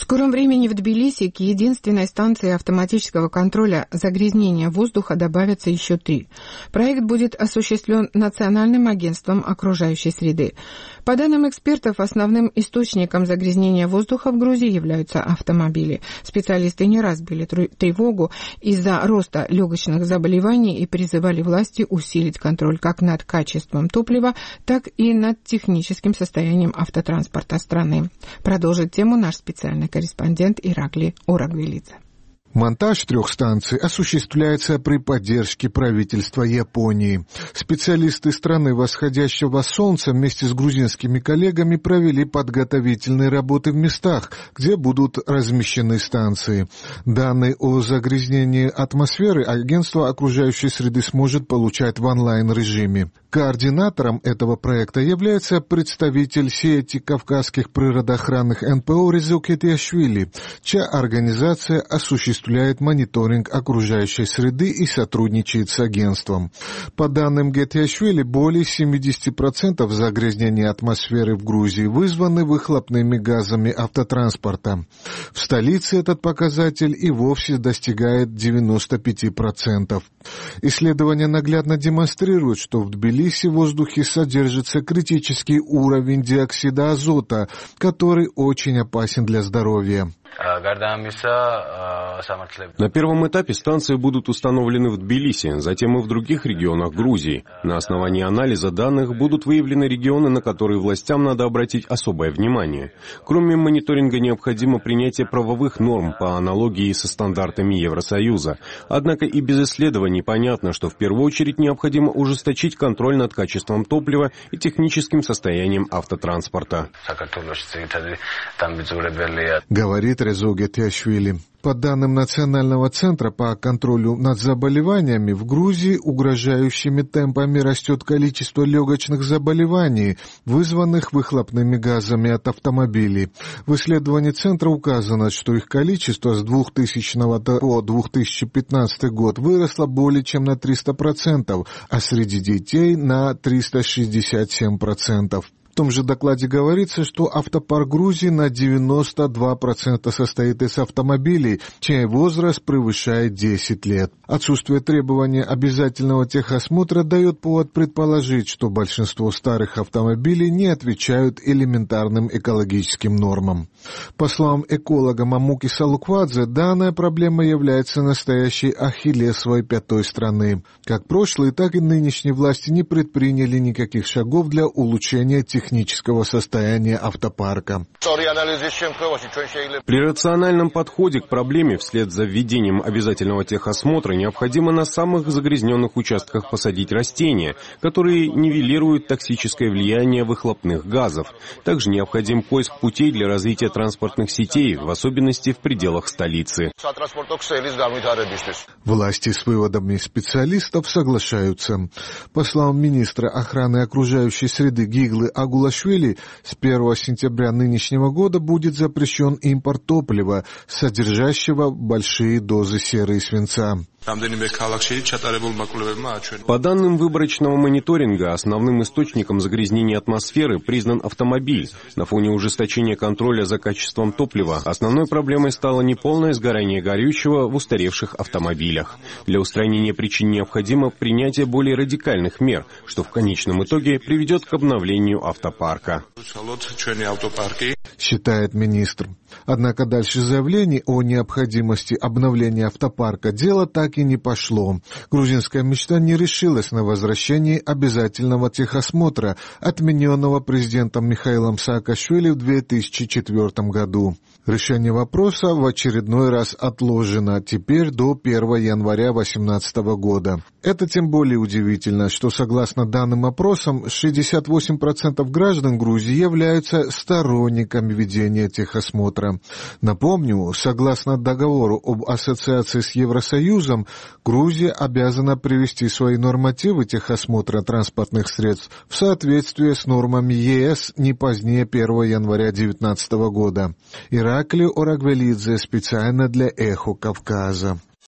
скором времени в Тбилиси к единственной станции автоматического контроля загрязнения воздуха добавятся еще 3. Проект будет осуществлен Национальным агентством окружающей среды. По данным экспертов, основным источником загрязнения воздуха в Грузии являются автомобили. Специалисты не раз били тревогу из-за роста легочных заболеваний и призывали власти усилить контроль как над качеством топлива, так и над техническим состоянием автотранспорта страны. Продолжит тему наш специальный корреспондент Иракли Орагвелидзе. Монтаж 3 станций осуществляется при поддержке правительства Японии. Специалисты страны восходящего солнца вместе с грузинскими коллегами провели подготовительные работы в местах, где будут размещены станции. Данные о загрязнении атмосферы агентство окружающей среды сможет получать в онлайн-режиме. Координатором этого проекта является представитель сети кавказских природоохранных НПО Резо Гетиашвили, чья организация осуществляет мониторинг окружающей среды и сотрудничает с агентством. По данным Гетиашвили, более 70% загрязнения атмосферы в Грузии вызваны выхлопными газами автотранспорта. В столице этот показатель и вовсе достигает 95%. Исследования наглядно демонстрируют, что в Тбилиси в воздухе содержится критический уровень диоксида азота, который очень опасен для здоровья. На первом этапе станции будут установлены в Тбилиси, затем и в других регионах Грузии. На основании анализа данных будут выявлены регионы, на которые властям надо обратить особое внимание. Кроме мониторинга необходимо принятие правовых норм по аналогии со стандартами Евросоюза. Однако и без исследований понятно, что в первую очередь необходимо ужесточить контроль над качеством топлива и техническим состоянием автотранспорта. Говорит Резо Гетиашвили. По данным Национального центра по контролю над заболеваниями, в Грузии угрожающими темпами растет количество легочных заболеваний, вызванных выхлопными газами от автомобилей. В исследовании центра указано, что их количество с 2000 по 2015 год выросло более чем на 300%, а среди детей на 367%. В том же докладе говорится, что автопарк Грузии на 92% состоит из автомобилей, чей возраст превышает 10 лет. Отсутствие требования обязательного техосмотра дает повод предположить, что большинство старых автомобилей не отвечают элементарным экологическим нормам. По словам эколога Мамуки Салуквадзе, данная проблема является настоящей ахиллесовой пятой страны. Как прошлые, так и нынешние власти не предприняли никаких шагов для улучшения технического состояния автопарка. При рациональном подходе к проблеме вслед за введением обязательного техосмотра необходимо на самых загрязненных участках посадить растения, которые нивелируют токсическое влияние выхлопных газов. Также необходим поиск путей для развития транспортных сетей, в особенности в пределах столицы. Власти с выводами специалистов соглашаются. По словам министра охраны окружающей среды Гиглы Агулашвили, с 1 сентября нынешнего года будет запрещен импорт топлива, содержащего большие дозы серы и свинца. По данным выборочного мониторинга, основным источником загрязнения атмосферы признан автомобиль. На фоне ужесточения контроля за качеством топлива основной проблемой стало неполное сгорание горючего в устаревших автомобилях. Для устранения причин необходимо принятие более радикальных мер, что в конечном итоге приведет к обновлению автопарка. Считает министр. Однако дальше заявлений о необходимости обновления автопарка дело так и не пошло. Грузинская мечта не решилась на возвращение обязательного техосмотра, отмененного президентом Михаилом Саакашвили в 2004 году. Решение вопроса в очередной раз отложено, теперь до 1 января 2018 года. Это тем более удивительно, что, согласно данным опросам, 68% граждан Грузии являются сторонниками ведения техосмотра. Напомню, согласно договору об ассоциации с Евросоюзом, Грузия обязана привести свои нормативы техосмотра транспортных средств в соответствие с нормами ЕС не позднее 1 января 2019 года. Иракли Орагвелидзе специально для «Эхо Кавказа».